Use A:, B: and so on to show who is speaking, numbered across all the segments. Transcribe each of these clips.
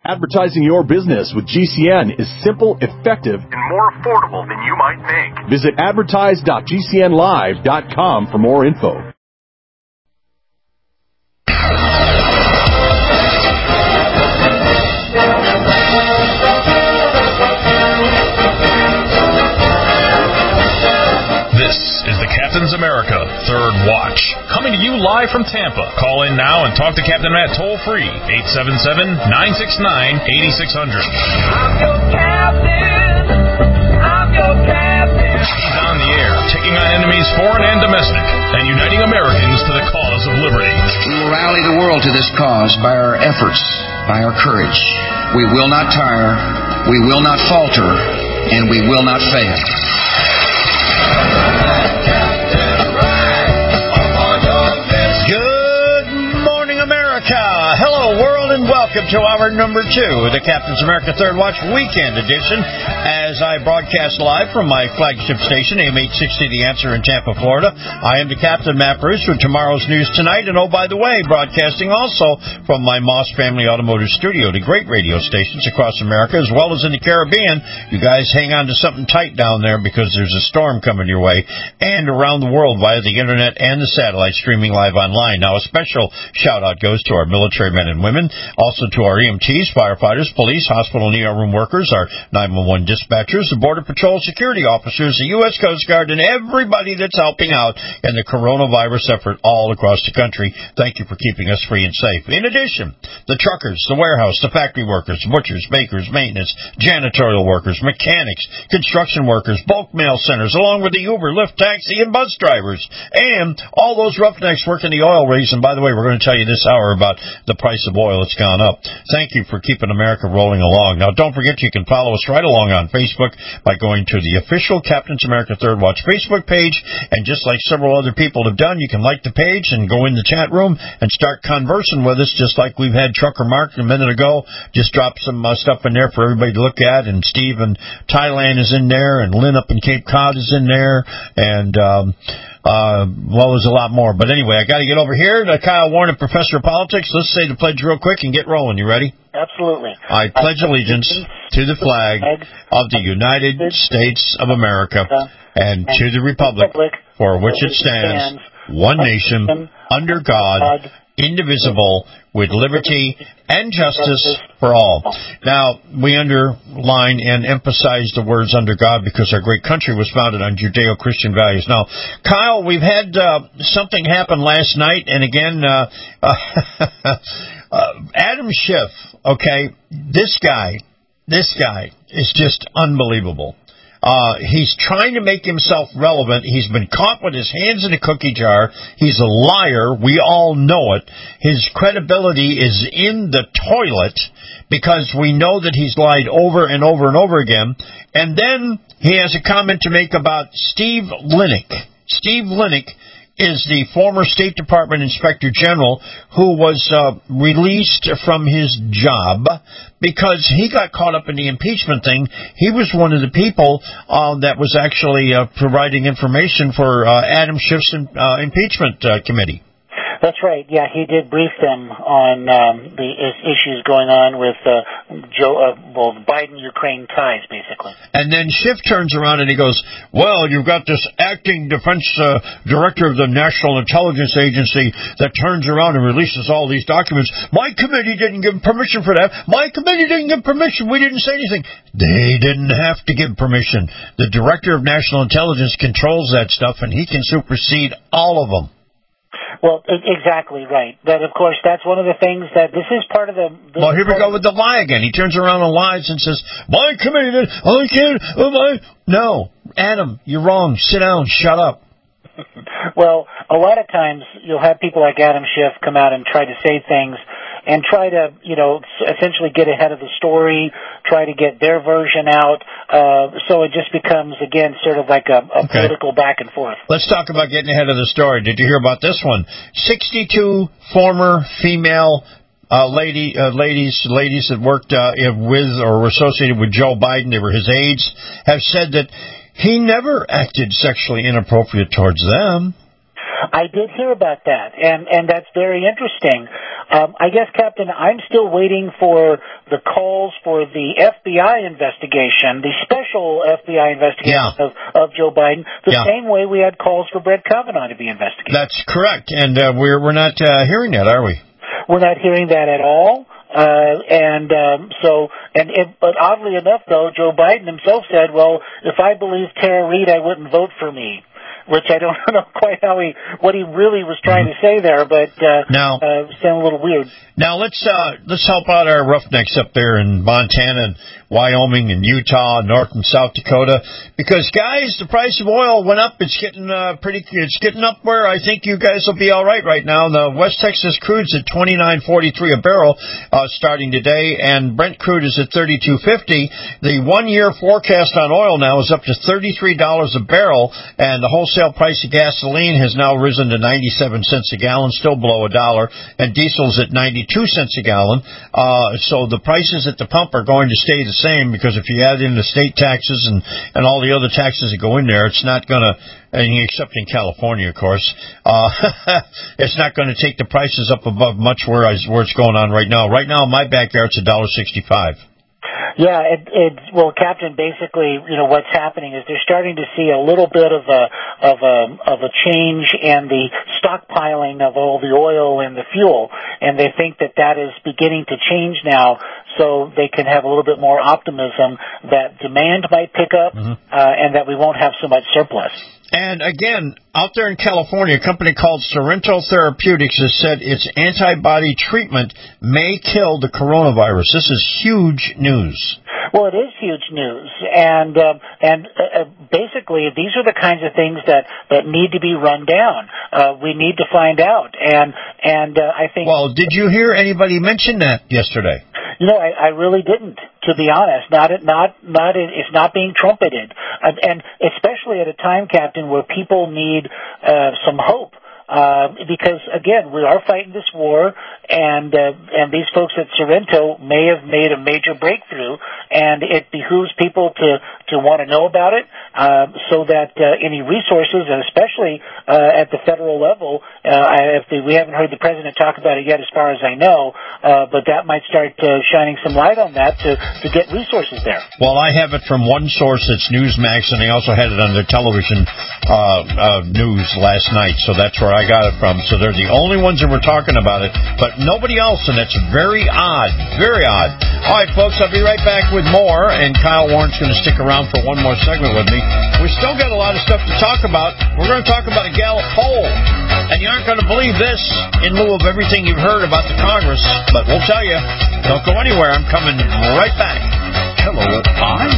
A: Advertising your business with GCN is simple, effective, and more affordable than you might think. Visit advertise.gcnlive.com for more info.
B: This is the Captain's America Third Watch, coming to you live from Tampa. Call in now and talk to Captain Matt toll-free, 877-969-8600.
C: I'm your captain. I'm your captain.
B: He's on the air, taking on enemies foreign and domestic, and uniting Americans to the cause of liberty.
D: We will rally the world to this cause by our efforts, by our courage. We will not tire, we will not falter, and we will not fail.
E: Good morning, America. Hello, world, and welcome to hour number 2 of the Captain's America Third Watch Weekend Edition, as I broadcast live from my flagship station, AM 860 The Answer in Tampa, Florida. I am the Captain, Matt Bruce, with tomorrow's news tonight, and oh, by the way, broadcasting also from my Moss Family Automotive Studio to great radio stations across America, as well as in the Caribbean. You guys hang on to something tight down there, because there's a storm coming your way, and around the world via the internet and the satellite, streaming live online. Now, a special shout-out goes to our military men and women, also to our EMTs, firefighters, police, hospital and ER room workers, our 911 dispatchers, the Border Patrol security officers, the U.S. Coast Guard, and everybody that's helping out in the coronavirus effort all across the country. Thank you for keeping us free and safe. In addition, the truckers, the warehouse, the factory workers, butchers, bakers, maintenance, janitorial workers, mechanics, construction workers, bulk mail centers, along with the Uber, Lyft, taxi, and bus drivers, and all those roughnecks working the oil rigs. And by the way, we're going to tell you this hour about the price of oil. It's gone up. Thank you for keeping America rolling along. Now, don't forget you can follow us right along on Facebook by going to the official Captain's America Third Watch Facebook page. And just like several other people have done, you can like the page and go in the chat room and start conversing with us, just like we've had Trucker Mark a minute ago. Just drop some stuff in there for everybody to look at. And Steve in Thailand is in there, and Lynn up in Cape Cod is in there, and well, there's a lot more. But anyway, I got to get over here to Kyle Warren, Professor of Politics. Let's say the pledge real quick and get rolling. You ready?
F: Absolutely.
E: I pledge allegiance to the flag of the United States of America and to the republic for which it stands, one nation, under God, indivisible, with liberty and justice for all. Now, we underline and emphasize the words under God because our great country was founded on Judeo-Christian values. Now, Kyle, we've had something happen last night, and again, Adam Schiff, okay, this guy is just unbelievable. He's trying to make himself relevant. He's been caught with his hands in a cookie jar. He's a liar. We all know it. His credibility is in the toilet because we know that he's lied over and over and over again. And then he has a comment to make about Steve Linick. Steve Linick is the former State Department Inspector General who was released from his job because he got caught up in the impeachment thing. He was one of the people that was actually providing information for Adam Schiff's impeachment committee.
F: That's right. Yeah, he did brief them on the issues going on with Biden-Ukraine ties, basically.
E: And then Schiff turns around and he goes, well, you've got this acting defense director of the National Intelligence Agency that turns around and releases all these documents. My committee didn't give permission for that. My committee didn't give permission. We didn't say anything. They didn't have to give permission. The director of National Intelligence controls that stuff, and he can supersede all of them.
F: Well, exactly right. But, of course, that's one of the things that this is part of the...
E: Well, here we go with the lie again. He turns around and lies and says, my committee did, I can't, No, Adam, you're wrong. Sit down. Shut up.
F: Well, a lot of times you'll have people like Adam Schiff come out and try to say things and try to, essentially get ahead of the story, try to get their version out. So it just becomes, again, sort of like a political back and forth.
E: Let's talk about getting ahead of the story. Did you hear about this one? 62 former female ladies that worked with or were associated with Joe Biden, they were his aides, have said that he never acted sexually inappropriate towards them.
F: I did hear about that, and that's very interesting. I guess, Captain, I'm still waiting for the calls for the FBI investigation, the special FBI investigation of Joe Biden, the same way we had calls for Brett Kavanaugh to be investigated.
E: That's correct, and we're not hearing that, are we?
F: We're not hearing that at all. But oddly enough, though, Joe Biden himself said, well, if I believed Tara Reade, I wouldn't vote for me. Which I don't know quite what he really was trying to say there, but sound a little weird.
E: Now let's help out our roughnecks up there in Montana and Wyoming and Utah, North and South Dakota, because guys, the price of oil went up. It's getting getting up where I think you guys will be all right now. The West Texas crude's at $29.43 a barrel starting today, and Brent crude is at $32.50. The 1-year forecast on oil now is up to $33 a barrel, and the wholesale price of gasoline has now risen to 97 cents a gallon, still below $1, and diesel's at 92 cents a gallon. So the prices at the pump are going to stay the same, because if you add in the state taxes and all the other taxes that go in there, it's not going to, except in California, of course, it's not going to take the prices up above much where it's going on right now. Right now, in my backyard, it's $1.65.
F: Yeah, well, Captain, basically, what's happening is they're starting to see a little bit of a change in the stockpiling of all the oil and the fuel, and they think that is beginning to change now, so they can have a little bit more optimism that demand might pick up, and that we won't have so much surplus.
E: And again, out there in California, a company called Sorrento Therapeutics has said its antibody treatment may kill the coronavirus. This is huge news.
F: Well, it is huge news, and basically these are the kinds of things that need to be run down. We need to find out, and I think. Well,
E: did you hear anybody mention that yesterday?
F: I really didn't, to be honest. It's not being trumpeted, and especially at a time, Captain, where people need some hope. Because again, we are fighting this war, and these folks at Sorrento may have made a major breakthrough, and it behooves people to want to know about it, so that any resources, and especially at the federal level, we haven't heard the president talk about it yet, as far as I know, but that might start shining some light on that to get resources there.
E: Well, I have it from one source, it's Newsmax, and they also had it on their television news last night, so that's where I got it from. So they're the only ones that were talking about it, but nobody else, and that's very odd. Very odd. All right, folks, I'll be right back with more, and Kyle Warren's going to stick around for one more segment with me. We still got a lot of stuff to talk about. We're going to talk about a Gallup poll, and you aren't going to believe this in lieu of everything you've heard about the Congress, but we'll tell you. Don't go anywhere. I'm coming right back.
A: Hello, I'm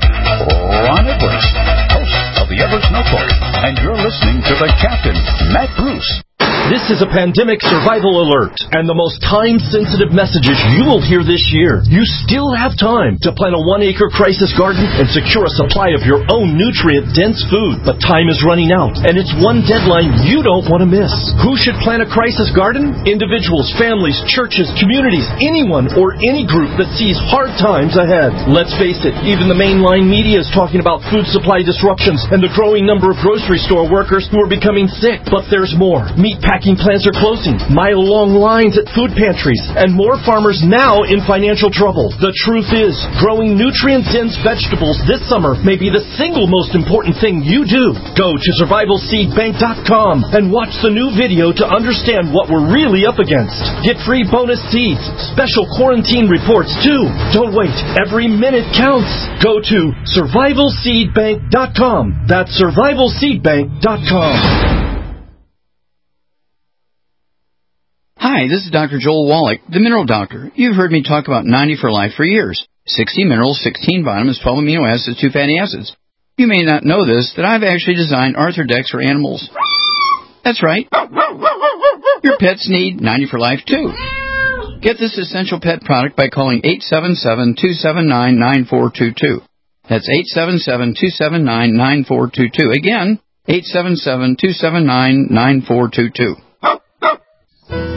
A: Ron Edwards, host of the Edwards Notebook, and you're listening to the Captain, Matt Bruce.
G: This is a pandemic survival alert, and the most time-sensitive messages you will hear this year. You still have time to plant a 1-acre crisis garden and secure a supply of your own nutrient-dense food. But time is running out, and it's one deadline you don't want to miss. Who should plant a crisis garden? Individuals, families, churches, communities, anyone or any group that sees hard times ahead. Let's face it, even the mainline media is talking about food supply disruptions and the growing number of grocery store workers who are becoming sick. But there's more. Meatpacking plants are closing, mile-long lines at food pantries, and more farmers now in financial trouble. The truth is, growing nutrient-dense vegetables this summer may be the single most important thing you do. Go to survivalseedbank.com and watch the new video to understand what we're really up against. Get free bonus seeds, special quarantine reports too. Don't wait. Every minute counts. Go to survivalseedbank.com. That's survivalseedbank.com.
D: Hi, this is Dr. Joel Wallach, the Mineral Doctor. You've heard me talk about 90 for Life for years. 60 minerals, 16 vitamins, 12 amino acids, 2 fatty acids. You may not know this, that I've actually designed Arthrodex for animals. That's right. Your pets need 90 for Life, too. Get this essential pet product by calling 877-279-9422. That's 877-279-9422. Again, 877-279-9422.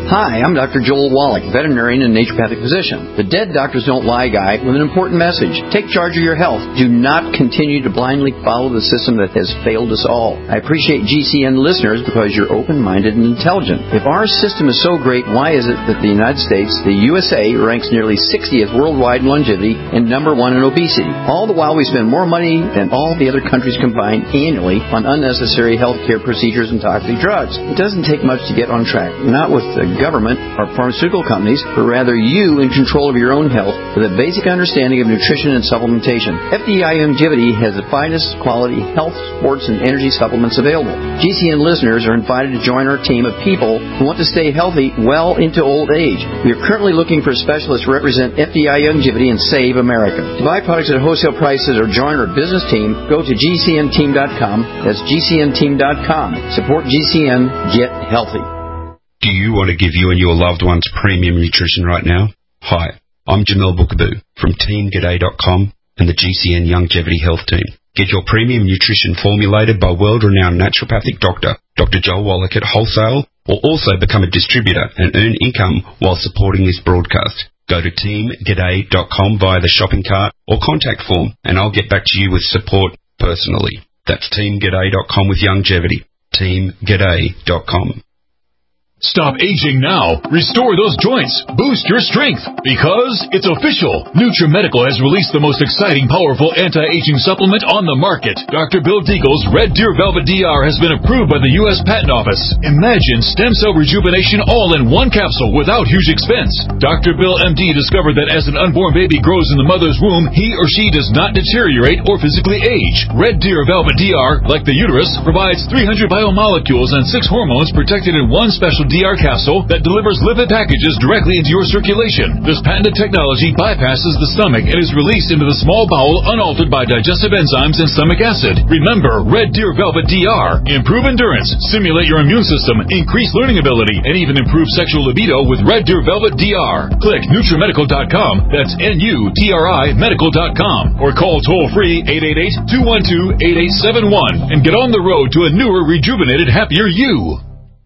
D: Hi, I'm Dr. Joel Wallach, veterinarian and naturopathic physician. The Dead Doctors Don't Lie guy with an important message. Take charge of your health. Do not continue to blindly follow the system that has failed us all. I appreciate GCN listeners because you're open-minded and intelligent. If our system is so great, why is it that the United States, the USA, ranks nearly 60th worldwide in longevity and number 1 in obesity? All the while we spend more money than all the other countries combined annually on unnecessary health care procedures and toxic drugs. It doesn't take much to get on track. Not with the government or pharmaceutical companies, but rather you in control of your own health with a basic understanding of nutrition and supplementation. FDI Longevity has the finest quality health, sports, and energy supplements available. GCN listeners are invited to join our team of people who want to stay healthy well into old age. We are currently looking for specialists to represent FDI Longevity and Save America. To buy products at wholesale prices or join our business team, go to GCNteam.com. That's GCNteam.com. Support GCN. Get healthy.
H: Do you want to give you and your loved ones premium nutrition right now? Hi, I'm Jamel Bookaboo from TeamGaday.com and the GCN Longevity Health Team. Get your premium nutrition formulated by world-renowned naturopathic doctor, Dr. Joel Wallach at wholesale, or also become a distributor and earn income while supporting this broadcast. Go to TeamGaday.com via the shopping cart or contact form, and I'll get back to you with support personally. That's TeamGaday.com with longevity. TeamGaday.com.
I: Stop aging now. Restore those joints. Boost your strength. Because it's official. NutriMedical has released the most exciting, powerful anti-aging supplement on the market. Dr. Bill Deagle's Red Deer Velvet DR has been approved by the U.S. Patent Office. Imagine stem cell rejuvenation all in one capsule without huge expense. Dr. Bill MD discovered that as an unborn baby grows in the mother's womb, he or she does not deteriorate or physically age. Red Deer Velvet DR, like the uterus, provides 300 biomolecules and 6 hormones protected in one special DR capsule that delivers lipid packages directly into your circulation. This patented technology bypasses the stomach and is released into the small bowel unaltered by digestive enzymes and stomach acid. Remember, Red Deer Velvet DR. Improve endurance, stimulate your immune system, increase learning ability, and even improve sexual libido with Red Deer Velvet DR. Click NutriMedical.com, that's NUTRI Medical.com, or call toll-free 888-212-8871 and get on the road to a newer, rejuvenated, happier you.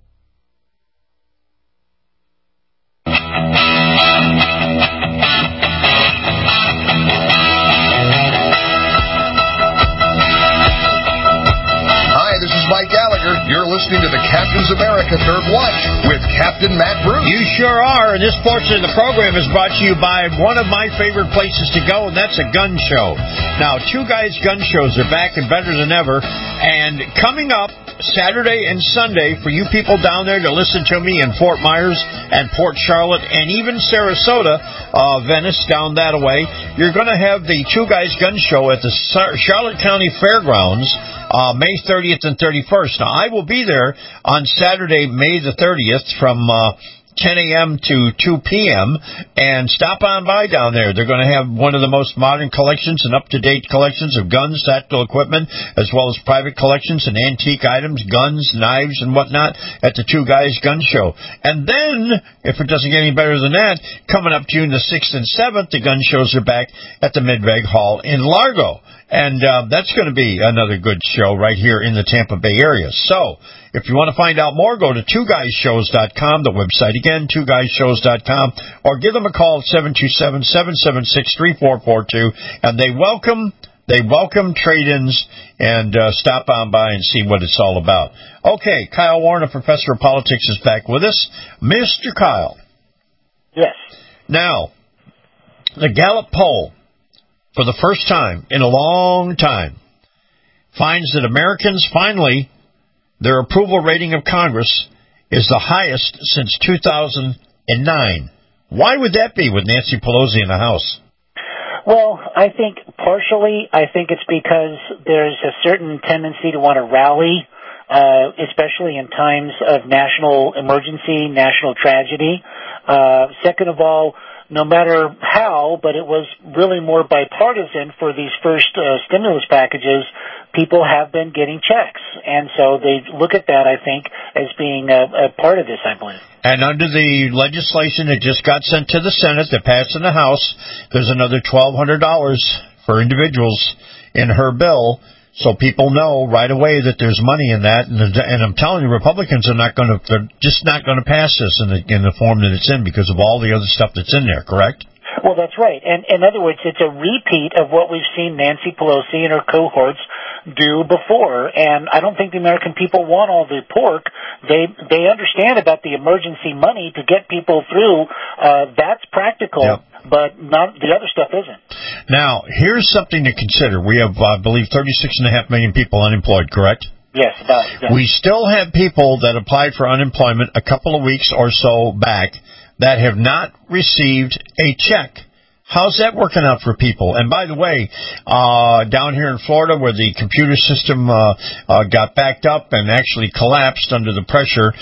A: You're listening to the Captain's America Third Watch with Captain Matt Bruce.
E: You sure are. And this portion of the program is brought to you by one of my favorite places to go, and that's a gun show. Now, Two Guys Gun Shows are back and better than ever. And coming up Saturday and Sunday, for you people down there to listen to me in Fort Myers and Port Charlotte and even Sarasota, Venice, down that way, you're going to have the Two Guys Gun Show at the Charlotte County Fairgrounds, May 30th and 31st. Now, I will be there on Saturday, May the 30th from 10 a.m. to 2 p.m. and stop on by down there. They're going to have one of the most modern collections and up-to-date collections of guns, tactical equipment, as well as private collections and antique items, guns, knives, and whatnot at the Two Guys Gun Show. And then, if it doesn't get any better than that, coming up June the 6th and 7th, the gun shows are back at the Midweg Hall in Largo. And that's going to be another good show right here in the Tampa Bay area. So, if you want to find out more, go to twoguyshows.com, the website again, twoguyshows.com, or give them a call at 727-776-3442, and they welcome trade-ins, and stop on by and see what it's all about. Okay, Kyle Warren, a professor of politics, is back with us. Mr. Kyle.
F: Yes.
E: Now, the Gallup poll, for the first time in a long time, finds that Americans finally, their approval rating of Congress is the highest since 2009. Why would that be with Nancy Pelosi in the House?
F: Well, I think it's because there's a certain tendency to want to rally, especially in times of national emergency, national tragedy. Second of all, no matter how, but it was really more bipartisan for these first stimulus packages, people have been getting checks. And so they look at that, I think, as being a part of this, I believe.
E: And under the legislation that just got sent to the Senate that passed in the House, there's another $1,200 for individuals in her bill so people know right away that there's money in that. And I'm telling you, Republicans are they're just not going to pass this in the form that it's in because of all the other stuff that's in there. Correct?
F: Well, that's right. And in other words, it's a repeat of what we've seen Nancy Pelosi and her cohorts do before. And I don't think the American people want all the pork. They understand about the emergency money to get people through. That's practical. Yep. But the other stuff isn't.
E: Now, here's something to consider. We have, I believe, 36.5 million people unemployed, correct?
F: Yes, about it. Yes.
E: We still have people that applied for unemployment a couple of weeks or so back that have not received a check. How's that working out for people? And by the way, down here in Florida where the computer system got backed up and actually collapsed under the pressure,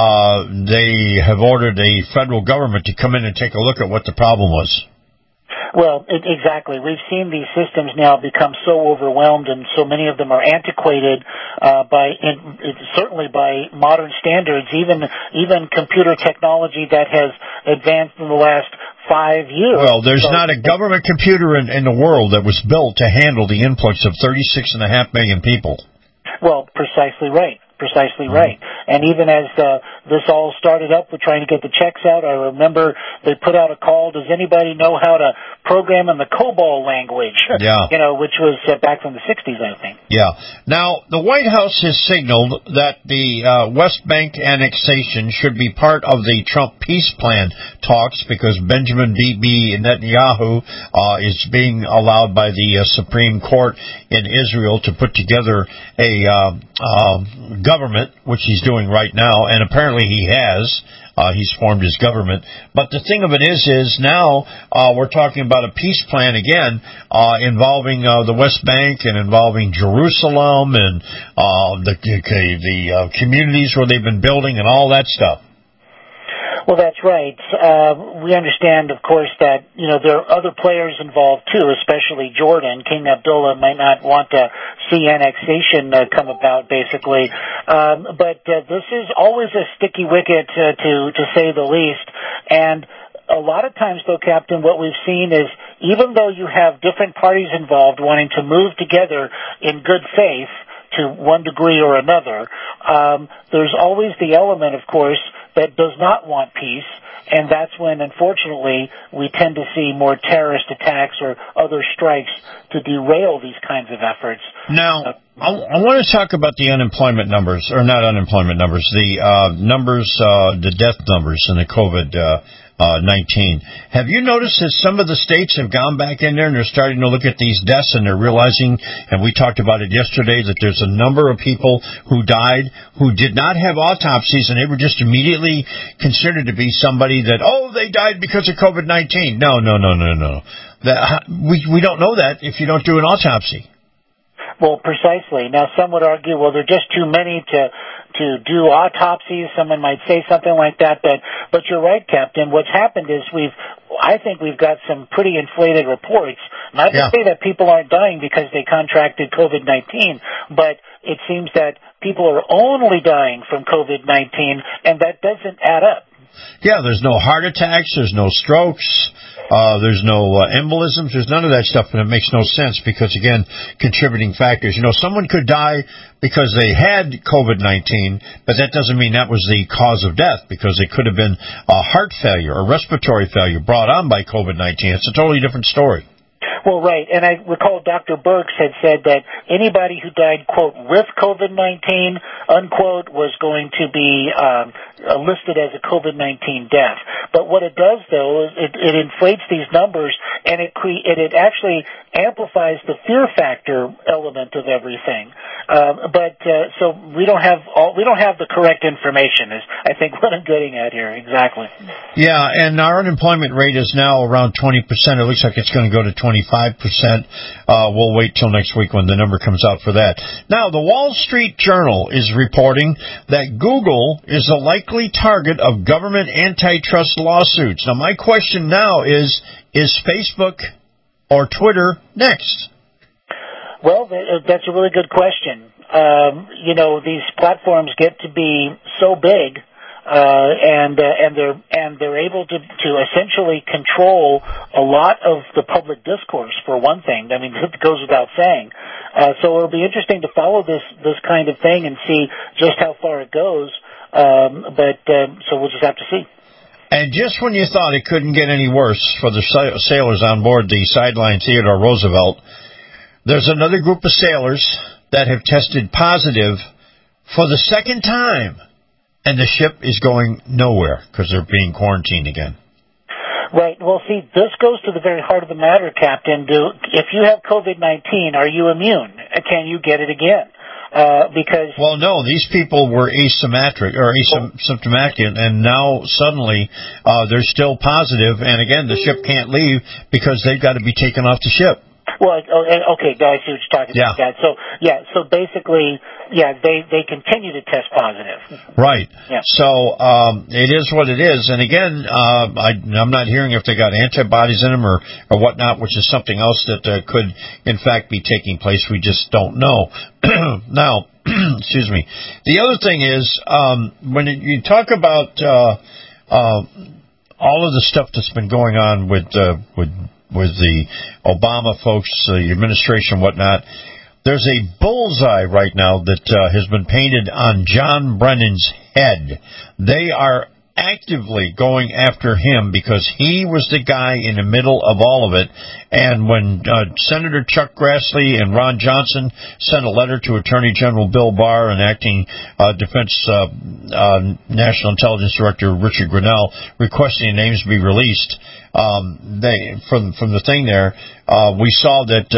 E: they have ordered a federal government to come in and take a look at what the problem was.
F: Well, exactly. We've seen these systems now become so overwhelmed, and so many of them are antiquated certainly by modern standards, even computer technology that has advanced in the last 5 years.
E: Well, there's not a government computer in the world that was built to handle the influx of 36.5 million people.
F: Well, precisely right. Precisely right. And even as this all started up with trying to get the checks out, I remember they put out a call, does anybody know how to program in the COBOL language?
E: Yeah.
F: Which was back from the 60s, I think.
E: Yeah. Now, the White House has signaled that the West Bank annexation should be part of the Trump peace plan talks because Benjamin Bibi Netanyahu is being allowed by the Supreme Court in Israel to put together a government, which he's doing right now, and apparently he has. He's formed his government. But the thing of it is now we're talking about a peace plan again involving the West Bank and involving Jerusalem and the communities where they've been building and all that stuff.
F: Well, that's right. We understand, of course, that, there are other players involved, too, especially Jordan. King Abdullah might not want to see annexation come about, basically. But this is always a sticky wicket, to say the least. And a lot of times, though, Captain, what we've seen is even though you have different parties involved wanting to move together in good faith to one degree or another, there's always the element, of course, that does not want peace, and that's when, unfortunately, we tend to see more terrorist attacks or other strikes to derail these kinds of efforts.
E: Now, I want to talk about the unemployment numbers, or not unemployment numbers, the numbers, the death numbers in the COVID-19. Have you noticed that some of the states have gone back in there and they're starting to look at these deaths and they're realizing, and we talked about it yesterday, that there's a number of people who died who did not have autopsies and they were just immediately considered to be somebody that, they died because of COVID-19. No. We don't know that if you don't do an autopsy.
F: Well, precisely. Now, some would argue, there are just too many to do autopsies. Someone might say something like that, but you're right, Captain. What's happened is I think we've got some pretty inflated reports. Not to say that people aren't dying because they contracted COVID-19, but it seems that people are only dying from COVID-19, and that doesn't add up.
E: Yeah, there's no heart attacks, there's no strokes, there's no embolisms, there's none of that stuff, and it makes no sense because, again, contributing factors. Someone could die because they had COVID-19, but that doesn't mean that was the cause of death because it could have been a heart failure or respiratory failure brought on by COVID-19. It's a totally different story.
F: Well, right, and I recall Dr. Birx had said that anybody who died, quote, with COVID-19, unquote, was going to be listed as a COVID-19 death. But what it does, though, is it inflates these numbers, and it actually amplifies the fear factor element of everything. So we don't have the correct information, is I think what I'm getting at here, exactly.
E: Yeah, and our unemployment rate is now around 20%. It looks like it's going to go to 25%. We'll wait till next week when the number comes out for that. Now, the Wall Street Journal is reporting that Google is a likely target of government antitrust lawsuits. Now, my question now is Facebook or Twitter next?
F: Well, that's a really good question. These platforms get to be so big and they're able to essentially control a lot of the public discourse, for one thing. I mean, it goes without saying. So it'll be interesting to follow this kind of thing and see just how far it goes. So we'll just have to see.
E: And just when you thought it couldn't get any worse for the sailors on board the Sideline Theodore Roosevelt, there's another group of sailors that have tested positive for the second time, and the ship is going nowhere because they're being quarantined again.
F: Right. Well, see, this goes to the very heart of the matter, Captain. If you have COVID-19, are you immune? Can you get it again? Because
E: no, these people were asymptomatic, and now suddenly they're still positive, and again, the ship can't leave because they've got to be taken off the ship.
F: Well, okay, I see what you're talking about. That. So basically, they continue to test positive.
E: Right.
F: Yeah.
E: So it is what it is, and again, I'm not hearing if they got antibodies in them or whatnot, which is something else that could, in fact, be taking place. We just don't know. Now, excuse me. The other thing is when you talk about all of the stuff that's been going on with the Obama folks, the administration, whatnot, there's a bullseye right now that has been painted on John Brennan's head. They are actively going after him because he was the guy in the middle of all of it. And when Senator Chuck Grassley and Ron Johnson sent a letter to Attorney General Bill Barr and Acting Defense National Intelligence Director Richard Grenell requesting names be released, from the thing there, we saw that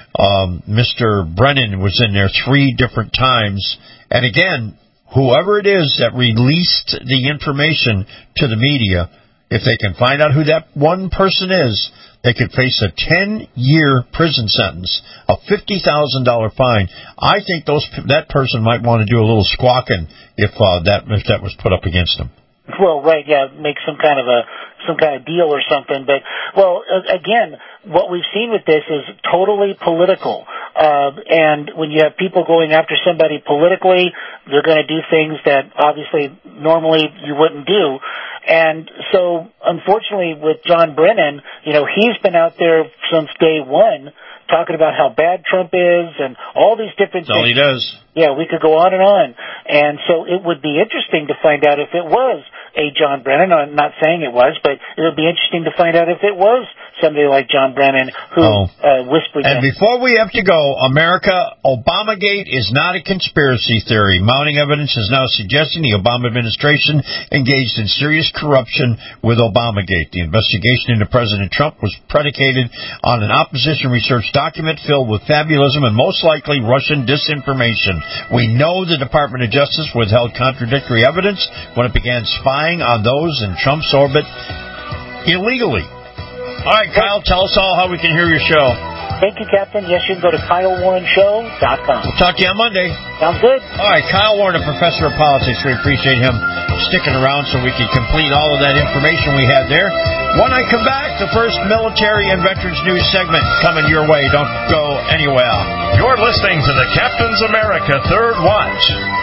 E: Mr. Brennan was in there 3 different times. And again, whoever it is that released the information to the media, if they can find out who that one person is, they could face a 10-year prison sentence, a $50,000 fine. I think that person might want to do a little squawking if that was put up against them.
F: Well, right, yeah, make some kind of deal or something. But, well, again, what we've seen with this is totally political. And when you have people going after somebody politically, they're going to do things that obviously normally you wouldn't do. And so, unfortunately, with John Brennan, he's been out there since day one talking about how bad Trump is and all these different things.
E: That's all he does.
F: Yeah, we could go on and on. And so it would be interesting to find out if it was a John Brennan. I'm not saying it was, but it would be interesting to find out if it was somebody like John Brennan who whispered that.
E: And before we have to go, America, Obamagate is not a conspiracy theory. Mounting evidence is now suggesting the Obama administration engaged in serious corruption with Obamagate. The investigation into President Trump was predicated on an opposition research document filled with fabulism and most likely Russian disinformation. We know the Department of Justice withheld contradictory evidence when it began spying on those in Trump's orbit illegally. All right, Kyle, tell us all how we can hear your show.
F: Thank you, Captain. Yes, you can go to KyleWarrenShow.com.
E: We'll talk to you on Monday.
F: Sounds good.
E: All right, Kyle Warren, a professor of politics. We appreciate him sticking around so we can complete all of that information we had there. When I come back, the first military and veterans news segment coming your way. Don't go anywhere.
B: You're listening to the Captain's America Third Watch.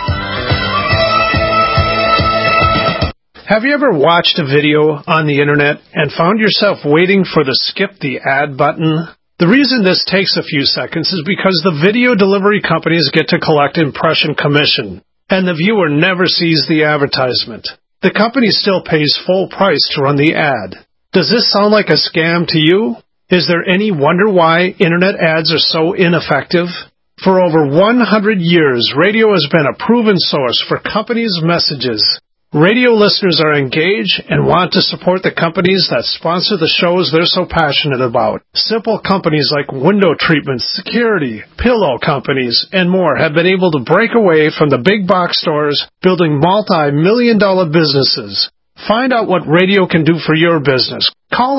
J: Have you ever watched a video on the internet and found yourself waiting for the skip the ad button? The reason this takes a few seconds is because the video delivery companies get to collect impression commission, and the viewer never sees the advertisement. The company still pays full price to run the ad. Does this sound like a scam to you? Is there any wonder why internet ads are so ineffective? For over 100 years, radio has been a proven source for companies' messages. Radio listeners are engaged and want to support the companies that sponsor the shows they're so passionate about. Simple companies like window treatments, security, pillow companies, and more have been able to break away from the big box stores, building multi-million-dollar businesses. Find out what radio can do for your business. Call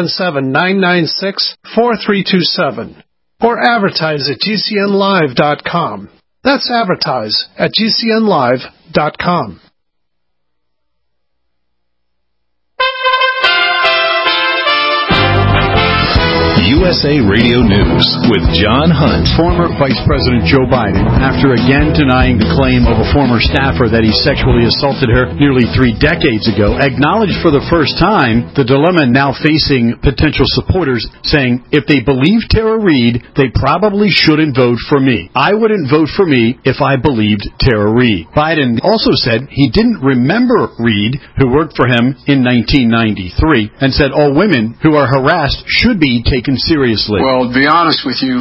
J: 877-996-4327 or advertise at GCNlive.com. That's advertise at GCNlive.com.
H: You
I: USA Radio News with John Hunt.
K: Former Vice President Joe Biden, after again denying the claim of a former staffer that he sexually assaulted her nearly 3 decades ago, acknowledged for the first time the dilemma now facing potential supporters, saying, if they believe Tara Reade, they probably shouldn't vote for me. I wouldn't vote for me if I believed Tara Reade. Biden also said he didn't remember Reade, who worked for him in 1993, and said all women who are harassed should be taken seriously.
L: Well, to be honest with you,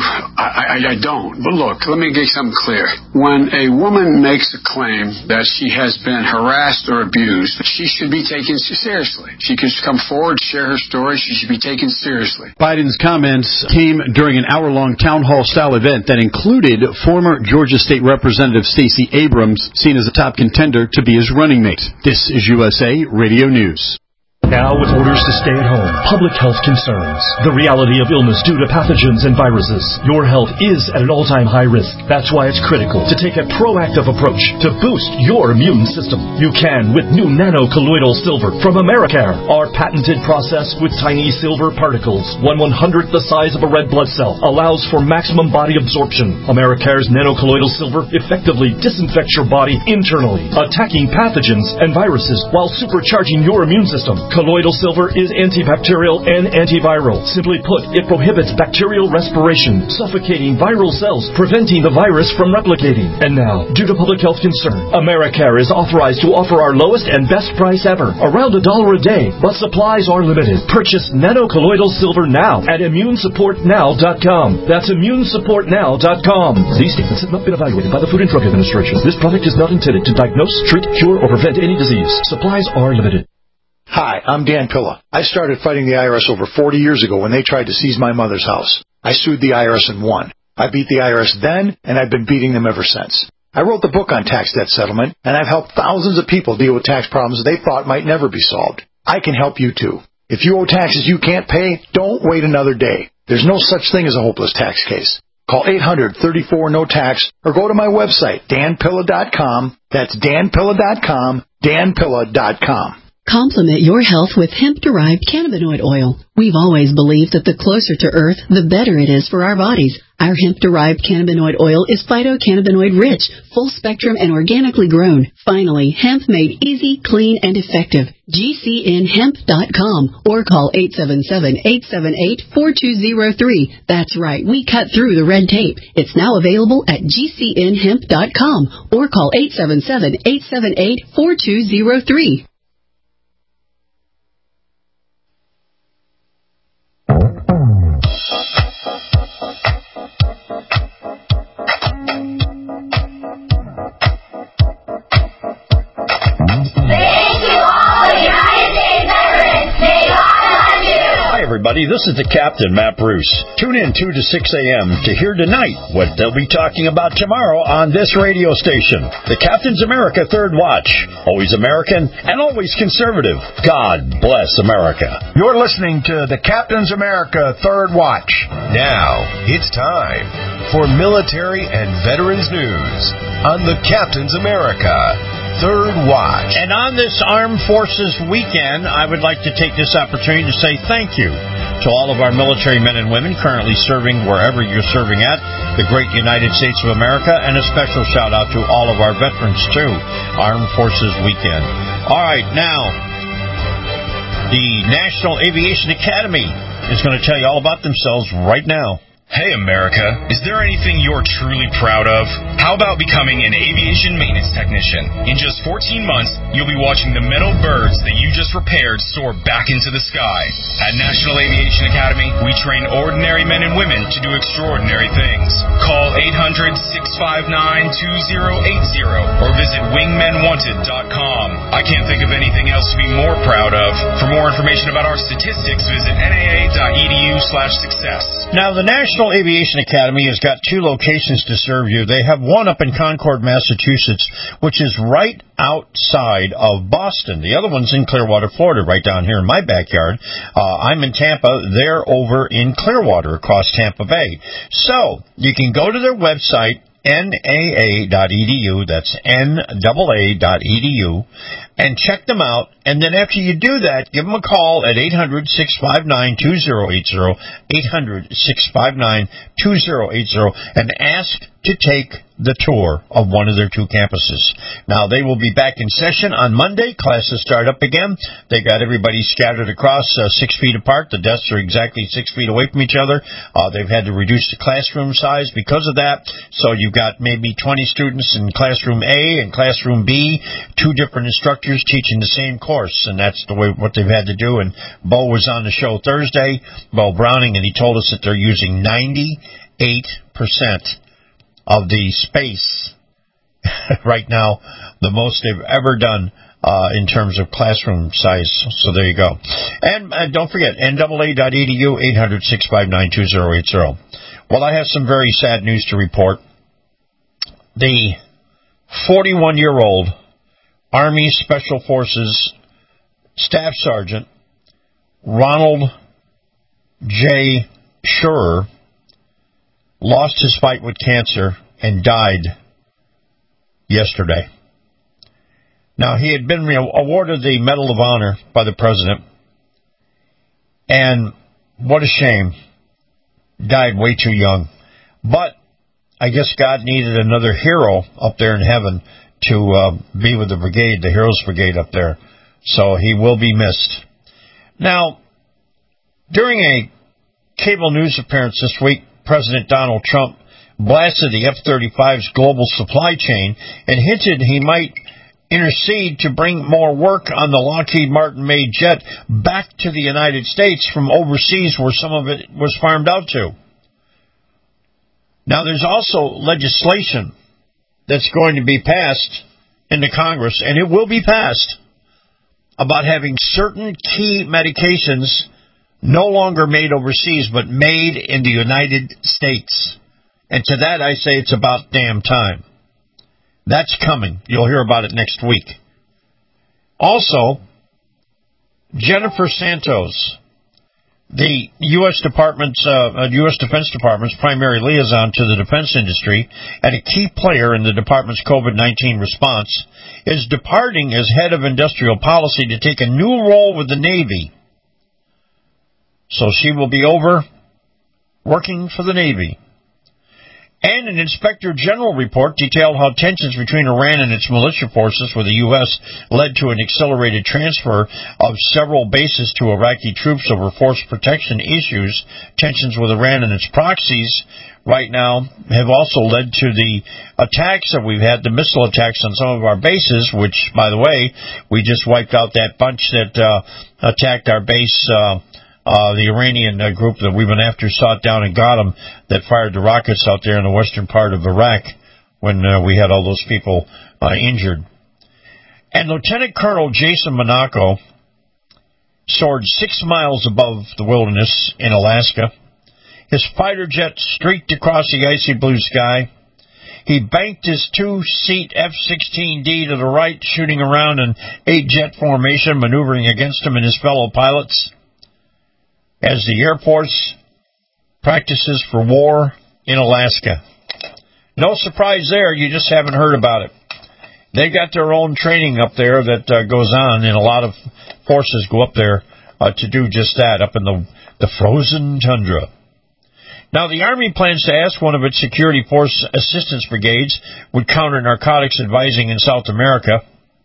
L: I don't. But look, let me get something clear. When a woman makes a claim that she has been harassed or abused, she should be taken seriously. She can come forward, share her story. She should be taken seriously.
K: Biden's comments came during an hour-long town hall-style event that included former Georgia State Representative Stacey Abrams, seen as a top contender to be his running mate. This is USA Radio News.
G: Now with orders to stay at home, public health concerns, the reality of illness due to pathogens and viruses, your health is at an all-time high risk. That's why it's critical to take a proactive approach to boost your immune system. You can with new nano-colloidal silver from Americare. Our patented process with tiny silver particles, 1/100th the size of a red blood cell, allows for maximum body absorption. Americare's nano-colloidal silver effectively disinfects your body internally, attacking pathogens and viruses while supercharging your immune system. Colloidal silver is antibacterial and antiviral. Simply put, it prohibits bacterial respiration, suffocating viral cells, preventing the virus from replicating. And now, due to public health concern, Americare is authorized to offer our lowest and best price ever, around $1 a day, but supplies are limited. Purchase nano-colloidal silver now at ImmuneSupportNow.com. That's ImmuneSupportNow.com. These statements have not been evaluated by the Food and Drug Administration. This product is not intended to diagnose, treat, cure, or prevent any disease. Supplies are limited.
M: Hi, I'm Dan Pilla. I started fighting the IRS over 40 years ago when they tried to seize my mother's house. I sued the IRS and won. I beat the IRS then, and I've been beating them ever since. I wrote the book on tax debt settlement, and I've helped thousands of people deal with tax problems they thought might never be solved. I can help you too. If you owe taxes you can't pay, don't wait another day. There's no such thing as a hopeless tax case. Call 800-34-NO-TAX or go to my website, danpilla.com. That's danpilla.com, danpilla.com.
N: Complement your health with hemp-derived cannabinoid oil. We've always believed that the closer to Earth, the better it is for our bodies. Our hemp-derived cannabinoid oil is phytocannabinoid-rich, full-spectrum, and organically grown. Finally, hemp made easy, clean, and effective. GCNhemp.com or call 877-878-4203. That's right, we cut through the red tape. It's now available at GCNhemp.com or call 877-878-4203.
E: Everybody, this is the Captain, Matt Bruce. Tune in 2 to 6 a.m. to hear tonight what they'll be talking about tomorrow on this radio station. The Captain's America Third Watch. Always American and always conservative. God bless America.
O: You're listening to the Captain's America Third Watch. Now, it's time for military and veterans news on the Captain's America Third Watch.
E: And on this Armed Forces weekend, I would like to take this opportunity to say thank you to all of our military men and women currently serving wherever you're serving at, the great United States of America, and a special shout out to all of our veterans too. Armed Forces weekend. All right, now, the National Aviation Academy is going to tell you all about themselves right now.
B: Hey America, is there anything you're truly proud of? How about becoming an aviation maintenance technician? In just 14 months, you'll be watching the metal birds that you just repaired soar back into the sky. At National Aviation Academy, we train ordinary men and women to do extraordinary things. Call 800-659-2080 or visit wingmenwanted.com. I can't think of anything else to be more proud of. For more information about our statistics, visit naa.edu/success.
E: Now, the National Aviation Academy has got 2 locations to serve you. They have one up in Concord, Massachusetts, which is right outside of Boston. The other one's in Clearwater, Florida, right down here in my backyard. I'm in Tampa. They're over in Clearwater across Tampa Bay. So you can go to their website NAA.edu. That's NAA.edu. And check them out. And then after you do that, give them a call at 800-659-2080, 800-659-2080, and ask to take the tour of one of their two campuses. Now, they will be back in session on Monday. Classes start up again. They got everybody scattered across 6 feet apart. The desks are exactly 6 feet away from each other. They've had to reduce the classroom size because of that. So you've got maybe 20 students in classroom A and classroom B, two different instructors teaching the same course, and that's the way what they've had to do. And Bo was on the show Thursday, Bo Browning, and he told us that they're using 98% of the space right now, the most they've ever done in terms of classroom size. So there you go. And don't forget, NAA.edu, 800-659-2080. Well, I have some very sad news to report. The 41-year-old Army Special Forces Staff Sergeant Ronald J. Schurer lost his fight with cancer and died yesterday. Now, he had been awarded the Medal of Honor by the President, and what a shame. Died way too young. But I guess God needed another hero up there in heaven to be with the brigade, the Heroes Brigade up there. So he will be missed. Now, during a cable news appearance this week, President Donald Trump blasted the F-35's global supply chain and hinted he might intercede to bring more work on the Lockheed Martin-made jet back to the United States from overseas where some of it was farmed out to. Now, there's also legislation that's going to be passed into Congress, and it will be passed, about having certain key medications no longer made overseas, but made in the United States. And to that I say it's about damn time. That's coming. You'll hear about it next week. Also, Jennifer Santos, the U.S. Defense Department's primary liaison to the defense industry and a key player in the department's COVID-19 response, is departing as head of industrial policy to take a new role with the Navy. So she will be over working for the Navy. And an Inspector General report detailed how tensions between Iran and its militia forces with the U.S. led to an accelerated transfer of several bases to Iraqi troops over force protection issues. Tensions with Iran and its proxies right now have also led to the attacks that we've had, the missile attacks on some of our bases, which, by the way, we just wiped out that bunch that attacked our base. The Iranian group that we went after sought down and got them, that fired the rockets out there in the western part of Iraq when we had all those people injured. And Lieutenant Colonel Jason Monaco soared 6 miles above the wilderness in Alaska. His fighter jet streaked across the icy blue sky. He banked his 2-seat F-16D to the right, shooting around in 8-jet formation, maneuvering against him and his fellow pilots, as the Air Force practices for war in Alaska. No surprise there, you just haven't heard about it. They've got their own training up there that goes on, and a lot of forces go up there to do just that, up in the frozen tundra. Now, the Army plans to ask one of its security force assistance brigades with counter-narcotics advising in South America.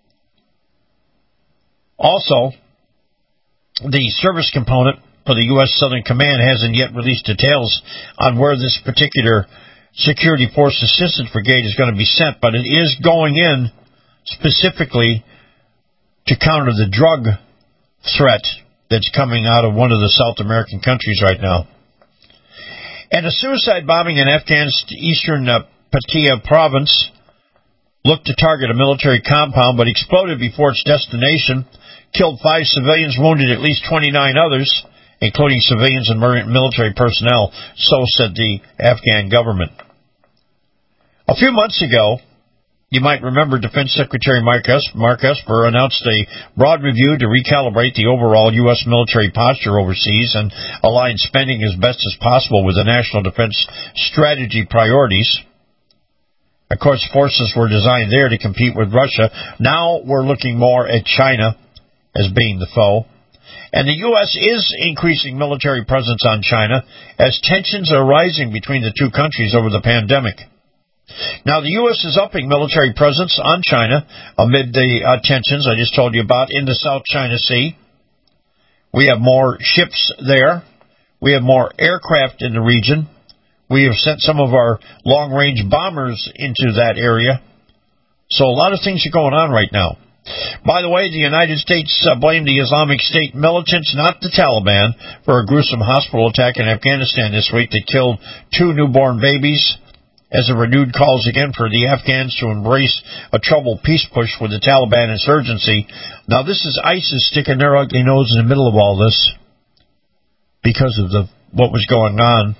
E: Also, the service component for the U.S. Southern Command hasn't yet released details on where this particular Security Force Assistance Brigade is going to be sent, but it is going in specifically to counter the drug threat that's coming out of one of the South American countries right now. And a suicide bombing in Afghan's eastern Patiya province looked to target a military compound, but exploded before its destination, killed 5 civilians, wounded at least 29 others, including civilians and military personnel, so said the Afghan government. A few months ago, you might remember Defense Secretary Mark Esper announced a broad review to recalibrate the overall U.S. military posture overseas and align spending as best as possible with the national defense strategy priorities. Of course, forces were designed there to compete with Russia. Now we're looking more at China as being the foe. And the U.S. is increasing military presence on China as tensions are rising between the two countries over the pandemic. Now, the U.S. is upping military presence on China amid the tensions I just told you about in the South China Sea. We have more ships there. We have more aircraft in the region. We have sent some of our long-range bombers into that area. So a lot of things are going on right now. By the way, the United States blamed the Islamic State militants, not the Taliban, for a gruesome hospital attack in Afghanistan this week that killed 2 newborn babies, as it renewed calls again for the Afghans to embrace a troubled peace push with the Taliban insurgency. Now, this is ISIS sticking their ugly nose in the middle of all this because of what was going on.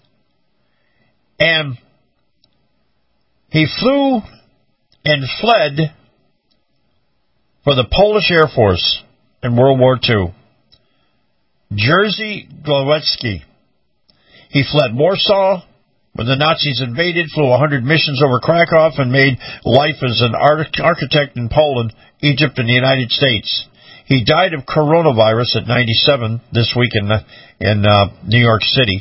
E: And he flew and fled for the Polish Air Force in World War II. Jerzy Glowacki. He fled Warsaw when the Nazis invaded, flew 100 missions over Krakow, and made life as an architect in Poland, Egypt, and the United States. He died of coronavirus at 97 this week in New York City.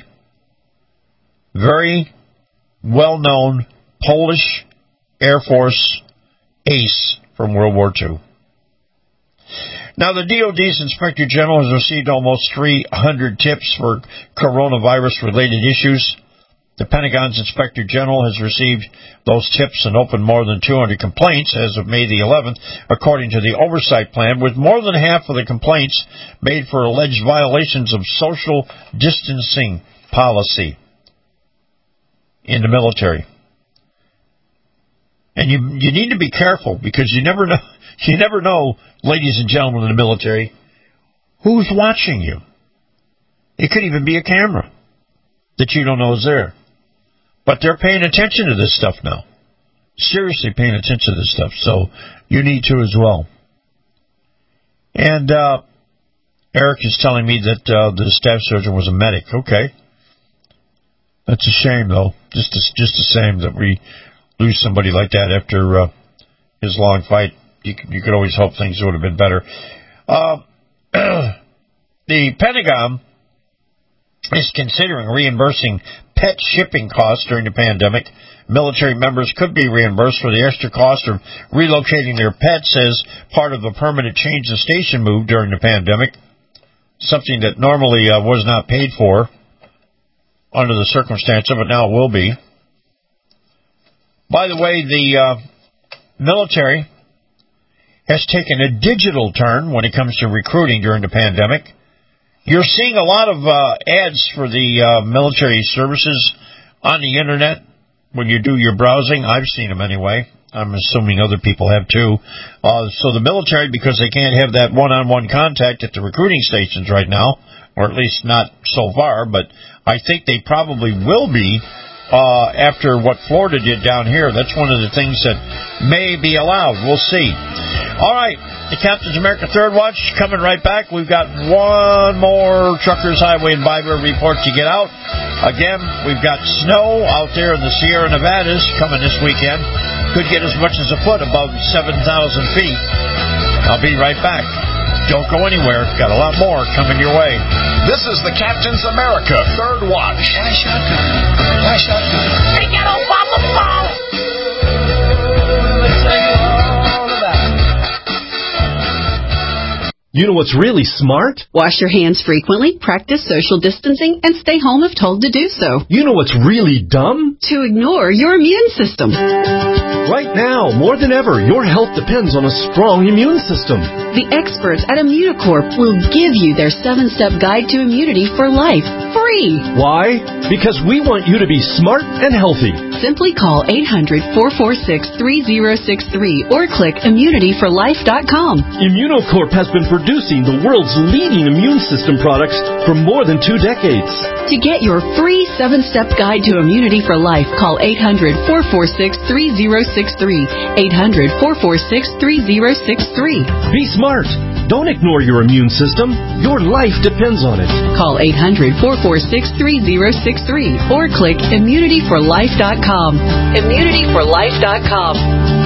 E: Very well-known Polish Air Force ace from World War II. Now, the DoD's Inspector General has received almost 300 tips for coronavirus-related issues. The Pentagon's Inspector General has received those tips and opened more than 200 complaints as of May the 11th, according to the Oversight Plan, with more than half of the complaints made for alleged violations of social distancing policy in the military. And you need to be careful, because you never know, ladies and gentlemen in the military, who's watching you. It could even be a camera that you don't know is there. But they're paying attention to this stuff now. Seriously paying attention to this stuff. So you need to as well. And Eric is telling me that the staff surgeon was a medic. Okay. That's a shame, though. Just a shame that we lose somebody like that after his long fight. You could always hope things would have been better. The Pentagon is considering reimbursing pet shipping costs during the pandemic. Military members could be reimbursed for the extra cost of relocating their pets as part of a permanent change of station move during the pandemic, something that normally was not paid for under the circumstance of it. Now it will be. By the way, the military has taken a digital turn when it comes to recruiting during the pandemic. You're seeing a lot of ads for the military services on the Internet when you do your browsing. I've seen them anyway. I'm assuming other people have too. So the military, because they can't have that one-on-one contact at the recruiting stations right now, or at least not so far, but I think they probably will be after what Florida did down here. That's one of the things that may be allowed. We'll see. All right, the Captain's America Third Watch coming right back. We've got one more Truckers, Highway, and Byway report to get out. Again, we've got snow out there in the Sierra Nevadas coming this weekend. Could get as much as a foot above 7,000 feet. I'll be right back. Don't go anywhere. Got a lot more coming your way.
O: This is the Captain's America Third Watch.
C: Why shotgun? Why shotgun? They got Obama ball. Let's take it all about.
G: You know what's really smart?
N: Wash your hands frequently, practice social distancing, and stay home if told to do so.
G: You know what's really dumb?
N: To ignore your immune system.
G: Right now, more than ever, your health depends on a strong immune system.
N: The experts at Immunocorp will give you their 7-step guide to immunity for life, free.
G: Why? Because we want you to be smart and healthy.
N: Simply call 800-446-3063 or click immunityforlife.com.
G: Immunocorp has been producing the world's leading immune system products for more than 2 decades.
N: To get your free 7-step guide to immunity for life, call 800-446-3063. 800-446-3063.
G: Be smart. Don't ignore your immune system. Your life depends on it.
N: Call 800-446-3063 or click immunityforlife.com. Immunityforlife.com.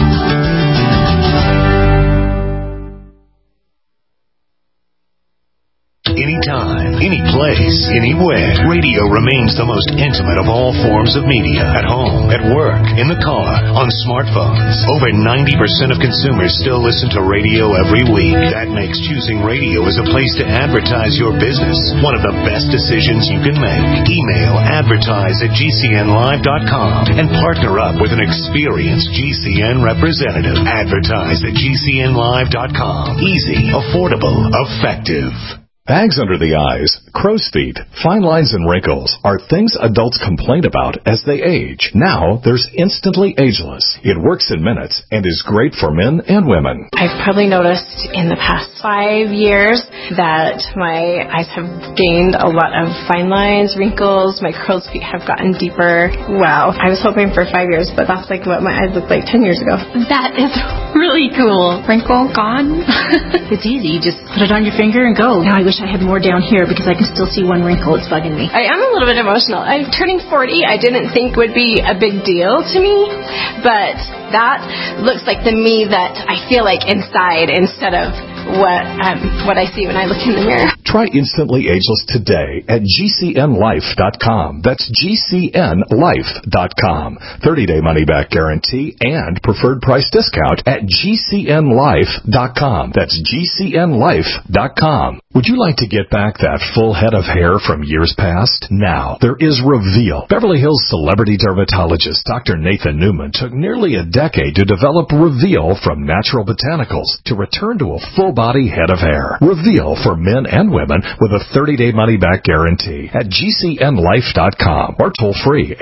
O: Anytime, any place, anywhere. Radio remains the most intimate of all forms of media. At home, at work, in the car, on smartphones. Over 90% of consumers still listen to radio every week. That makes choosing radio as a place to advertise your business one of the best decisions you can make. Email advertise@gcnlive.com and partner up with an experienced GCN representative. Advertise at gcnlive.com. Easy, affordable, effective.
P: Bags under the eyes, crow's feet, fine lines and wrinkles are things adults complain about as they age. Now there's Instantly Ageless. It works in minutes and is great for men and women.
Q: I've probably noticed in the past 5 years that my eyes have gained a lot of fine lines, wrinkles, my crow's feet have gotten deeper. Wow. I was hoping for 5 years, but that's like what my eyes looked like 10 years ago. That is really cool. Wrinkle gone. It's easy. You just put it on your finger and go. Now I wish I had more down here because I can still see one wrinkle. It's bugging me. I am a little bit emotional. I'm turning 40. I didn't think would be a big deal to me, but that looks like the me that I feel like inside instead of what I see when I look in the mirror.
P: Try Instantly Ageless today at gcnlife.com. That's gcnlife.com. 30-day money-back guarantee and preferred price discount at gcnlife.com. That's gcnlife.com. Would you like to get back that full head of hair from years past? Now, there is Reveal. Beverly Hills celebrity dermatologist Dr. Nathan Newman took nearly a decade to develop Reveal from natural botanicals to return to a full-body head of hair. Reveal for men and women with a 30-day money-back guarantee at gcnlife.com or toll-free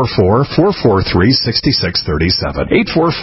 P: 844-443-6637.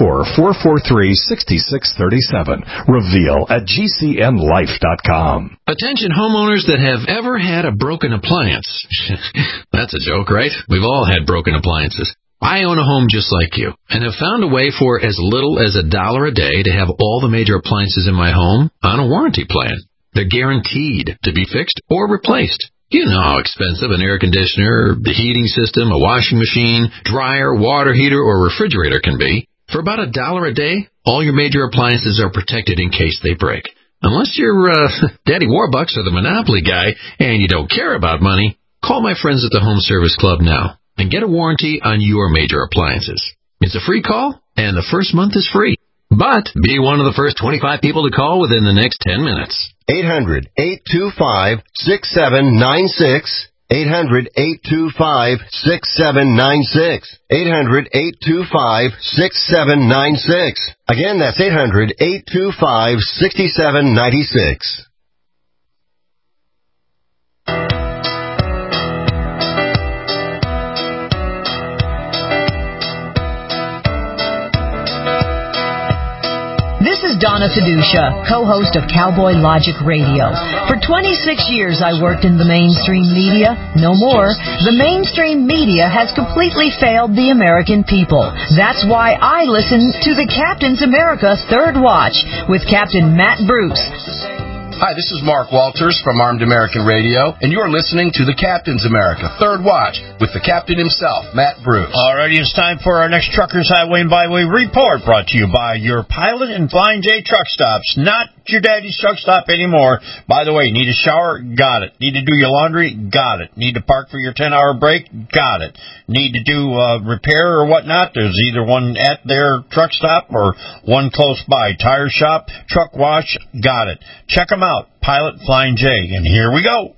P: 844-443-6637. Reveal at gcnlife.com.
R: Attention homeowners that have ever had a broken appliance. That's a joke, right? We've all had broken appliances. I own a home just like you and have found a way for as little as $1 a day to have all the major appliances in my home on a warranty plan. They're guaranteed to be fixed or replaced. You know how expensive an air conditioner, the heating system, a washing machine, dryer, water heater, or refrigerator can be. For about $1 a day, all your major appliances are protected in case they break. Unless you're Daddy Warbucks or the Monopoly guy and you don't care about money, call my friends at the Home Service Club now and get a warranty on your major appliances. It's a free call, and the first month is free. But be one of the first 25 people to call within the next 10 minutes.
O: 800-825-6796. 800-825-6796. 800-825-6796. Again, that's 800-825-6796.
S: This is Donna Fiducia, co-host of Cowboy Logic Radio. For 26 years, I worked in the mainstream media. No more. The mainstream media has completely failed the American people. That's why I listen to the Captain's America Third Watch with Captain Matt Bruce.
T: Hi, this is Mark Walters from Armed American Radio, and you're listening to the Captain's America Third Watch with the captain himself, Matt Bruce.
E: Alrighty, it's time for our next Truckers Highway and Byway report, brought to you by your Pilot and Flying J truck stops. Not your daddy's truck stop anymore. By the way, need a shower? Got it. Need to do your laundry? Got it. Need to park for your 10-hour break? Got it. Need to do repair or whatnot? There's either one at their truck stop or one close by. Tire shop, truck wash? Got it. Check them out. Pilot Flying J. And here we go.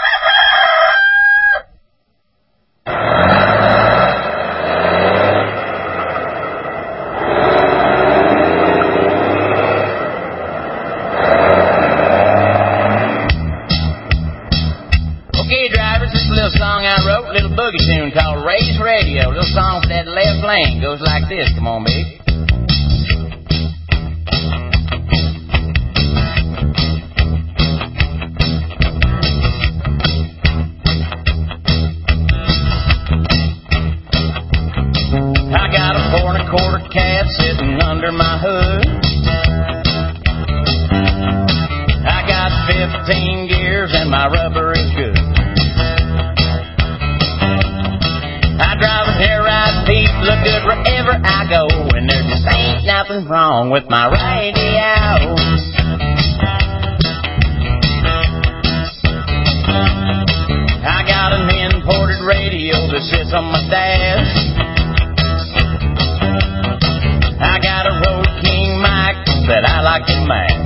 U: Okay, drivers, this is a little song I wrote, a little boogie tune called Raise Radio. A little song for that left lane. Goes like this. Come on, baby. I got a 4 1/4 cab sitting under my hood. I wherever I go, and there just ain't nothing wrong with my radio. I got an imported radio that sits on my dash. I got a Road King mic that I like to mash.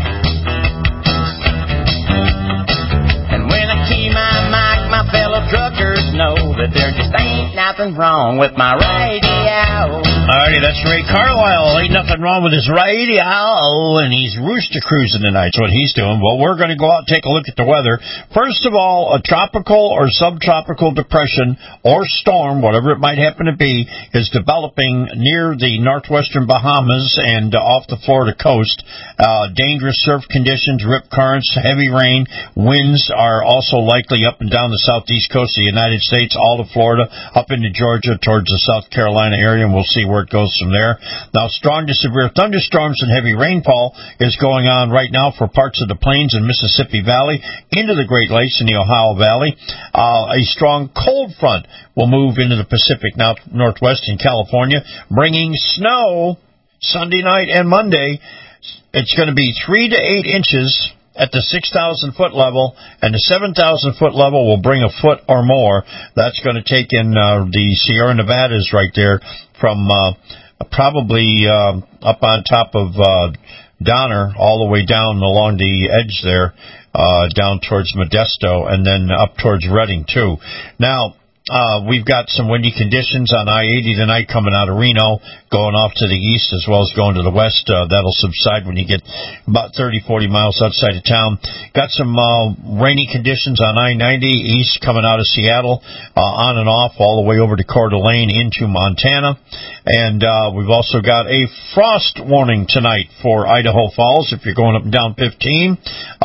U: And when I key my mic, my fellow truckers know that there just ain't nothing wrong with my radio.
E: Alrighty, that's Ray Carlisle. Ain't nothing wrong with his radio, and he's rooster cruising tonight. That's what he's doing. Well, we're going to go out and take a look at the weather. First of all, a tropical or subtropical depression or storm, whatever it might happen to be, is developing near the northwestern Bahamas and off the Florida coast. Dangerous surf conditions, rip currents, heavy rain, winds are also likely up and down the southeast coast of the United States, all of Florida, up into Georgia towards the South Carolina area, and we'll see where it goes from there. Now, strong to severe thunderstorms and heavy rainfall is going on right now for parts of the plains and Mississippi Valley into the Great Lakes and the Ohio Valley. A strong cold front will move into the Pacific Northwest in California, bringing snow Sunday night and Monday. It's going to be 3 to 8 inches at the 6,000-foot level, and the 7,000-foot level will bring a foot or more. That's going to take in the Sierra Nevadas right there from probably up on top of Donner all the way down along the edge there, down towards Modesto, and then up towards Redding, too. Now, we've got some windy conditions on I-80 tonight coming out of Reno, going off to the east as well as going to the west. That'll subside when you get about 30, 40 miles outside of town. Got some rainy conditions on I-90 east coming out of Seattle, on and off all the way over to Coeur d'Alene into Montana. And we've also got a frost warning tonight for Idaho Falls if you're going up and down 15.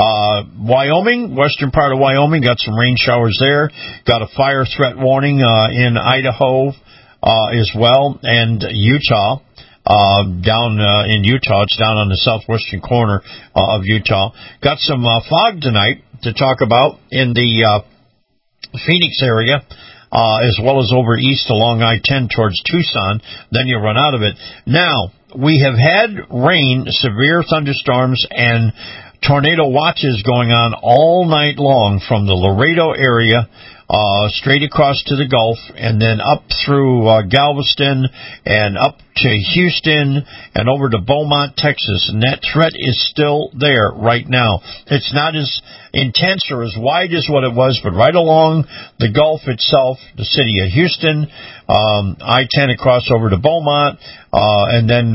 E: Wyoming, western part of Wyoming, got some rain showers there. Got a fire threat warning in Idaho as well, and Utah. Down in Utah, it's down on the southwestern corner of Utah. Got some fog tonight to talk about in the Phoenix area, as well as over east along I-10 towards Tucson. Then you'll run out of it. Now, we have had rain, severe thunderstorms, and tornado watches going on all night long from the Laredo area straight across to the Gulf, and then up through Galveston and up to Houston and over to Beaumont, Texas. And that threat is still there right now. It's not as intense or as wide as what it was, but right along the Gulf itself, the city of Houston, I-10 across over to Beaumont, and then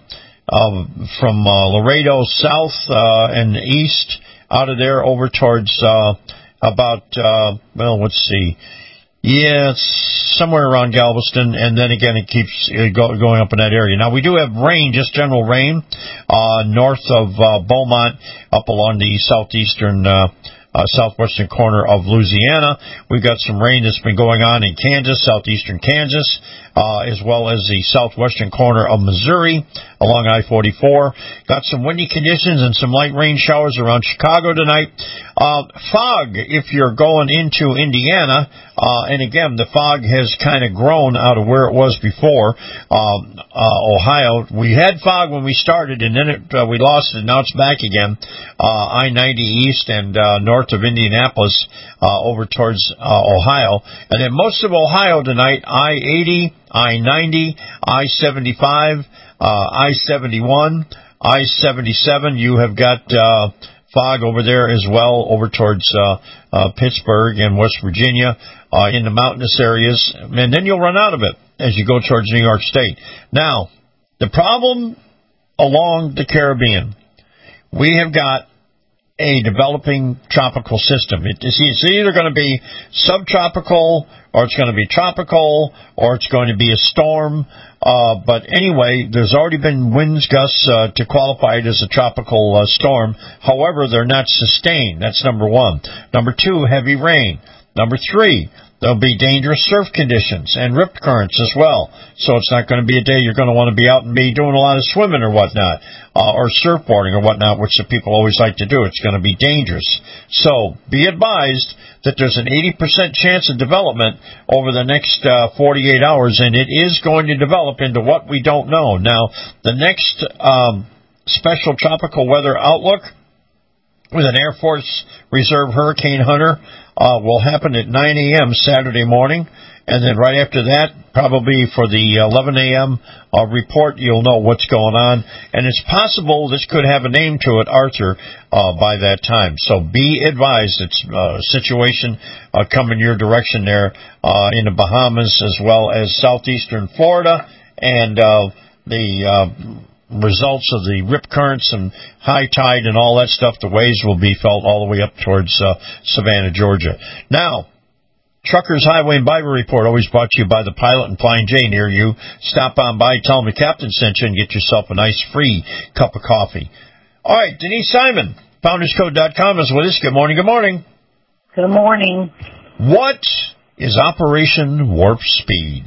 E: from Laredo south and east out of there over towards about, let's see. Yeah, it's somewhere around Galveston, and then again it keeps going up in that area. Now, we do have rain, just general rain, north of Beaumont, up along the southeastern southwestern corner of Louisiana. We've got some rain that's been going on in Kansas, southeastern Kansas, as well as the southwestern corner of Missouri along I-44. Got some windy conditions and some light rain showers around Chicago tonight. Fog if you're going into Indiana, and again, the fog has kind of grown out of where it was before. Ohio, we had fog when we started, and then we lost it, and now it's back again. I-90 east and north of Indianapolis over towards Ohio. And then most of Ohio tonight, I-80, I-90, I-75, I-71, I-77. You have got fog over there as well over towards Pittsburgh and West Virginia in the mountainous areas. And then you'll run out of it as you go towards New York State. Now, the problem along the Caribbean, we have got a developing tropical system. It's either going to be subtropical, or it's going to be tropical, or it's going to be a storm. But anyway, there's already been winds gusts to qualify it as a tropical storm. However, they're not sustained. That's number one. Number two, heavy rain. Number three, There'll be dangerous surf conditions and rip currents as well. So it's not going to be a day you're going to want to be out and be doing a lot of swimming or whatnot, or surfboarding or whatnot, which the people always like to do. It's going to be dangerous. So be advised that there's an 80% chance of development over the next 48 hours, and it is going to develop into what we don't know. Now, the next special tropical weather outlook with an Air Force Reserve Hurricane Hunter will happen at 9 a.m. Saturday morning, and then right after that, probably for the 11 a.m. Report, you'll know what's going on. And it's possible this could have a name to it, Arthur, by that time. So be advised, it's a situation coming your direction there in the Bahamas as well as southeastern Florida, and the results of the rip currents and high tide and all that stuff, the waves will be felt all the way up towards Savannah, Georgia. Now, Truckers Highway and Bible Report, always brought to you by the Pilot and Flying J near you. Stop on by, tell them the captain sent you, and get yourself a nice free cup of coffee. All right, Denise Simon, FoundersCode.com is with us. Good morning, good morning.
D: Good morning.
E: What is Operation Warp Speed?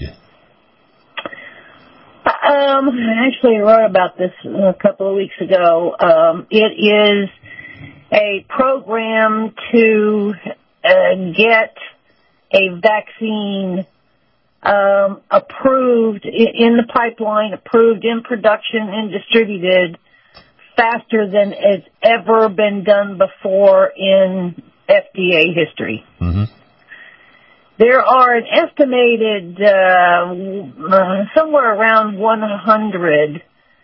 D: I actually wrote about this a couple of weeks ago. It is a program to get a vaccine approved in the pipeline, approved in production and distributed faster than has ever been done before in FDA history. Mm-hmm. There are an estimated somewhere around 100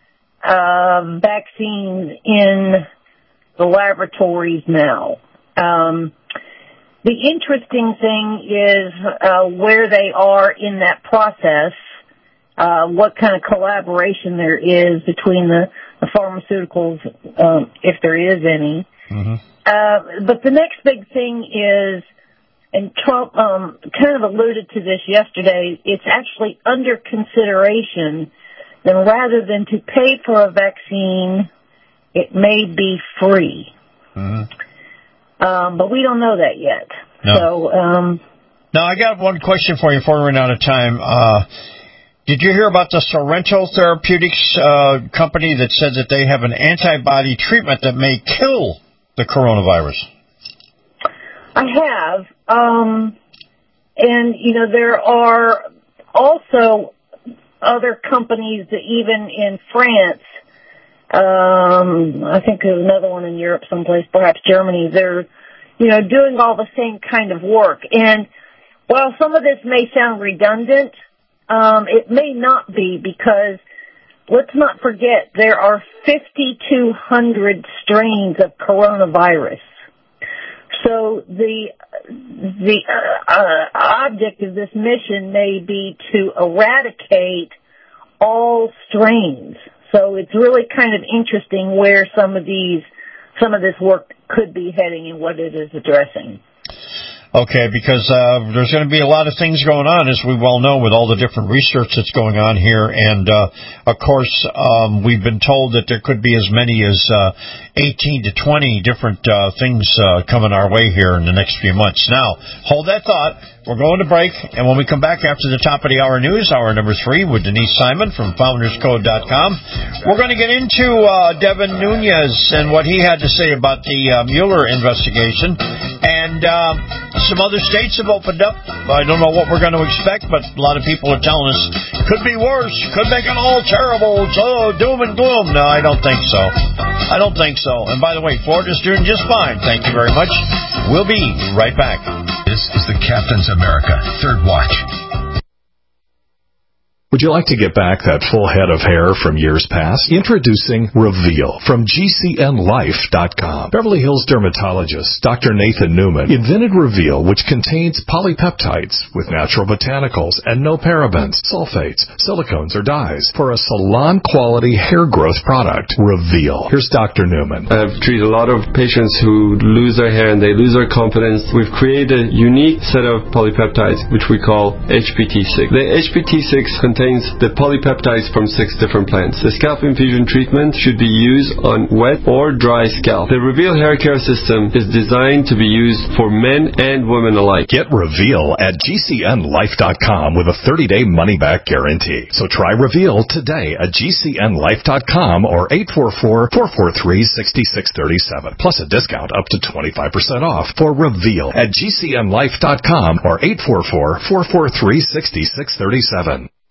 D: vaccines in the laboratories now. The interesting thing is where they are in that process, what kind of collaboration there is between the pharmaceuticals, if there is any. Mm-hmm. But the next big thing is, and Trump kind of alluded to this yesterday, it's actually under consideration that rather than to pay for a vaccine, it may be free. Mm-hmm. But we don't know that yet.
E: No.
D: So,
E: now, I got one question for you before we run out of time. Did you hear about the Sorrento Therapeutics company that said that they have an antibody treatment that may kill the coronavirus?
D: I have. And, you know, there are also other companies that even in France, I think there's another one in Europe someplace, perhaps Germany, they're, you know, doing all the same kind of work. And while some of this may sound redundant, it may not be, because let's not forget there are 5,200 strains of coronavirus. So the object of this mission may be to eradicate all strains. So it's really kind of interesting where some of this work could be heading and what it is addressing.
E: Okay, because there's going to be a lot of things going on, as we well know, with all the different research that's going on here. And, of course, we've been told that there could be as many as 18 to 20 different things coming our way here in the next few months. Now, hold that thought. We're going to break, and when we come back after the top of the hour news, hour number 3, with Denise Simon from FoundersCode.com, we're going to get into Devin Nunes and what he had to say about the Mueller investigation. And some other states have opened up. I don't know what we're going to expect, but a lot of people are telling us could be worse, could make it all terrible, so doom and gloom. No, I don't think so. I don't think so. And by the way, Florida's doing just fine. Thank you very much. We'll be right back.
O: This is the Captain's America Third Watch.
P: Would you like to get back that full head of hair from years past? Introducing Reveal from GCNlife.com. Beverly Hills dermatologist Dr. Nathan Newman invented Reveal, which contains polypeptides with natural botanicals and no parabens, sulfates, silicones, or dyes for a salon-quality hair growth product. Reveal. Here's Dr. Newman.
V: I've treated a lot of patients who lose their hair and they lose their confidence. We've created a unique set of polypeptides, which we call HPT6. The HPT6 contains contains the polypeptides from 6 different plants. The scalp infusion treatment should be used on wet or dry scalp. The Reveal hair care system is designed to be used for men and women alike.
P: Get Reveal at GCNlife.com with a 30-day money-back guarantee. So try Reveal today at GCNlife.com or 844-443-6637. Plus a discount up to 25% off for Reveal at GCNlife.com or 844-443-6637.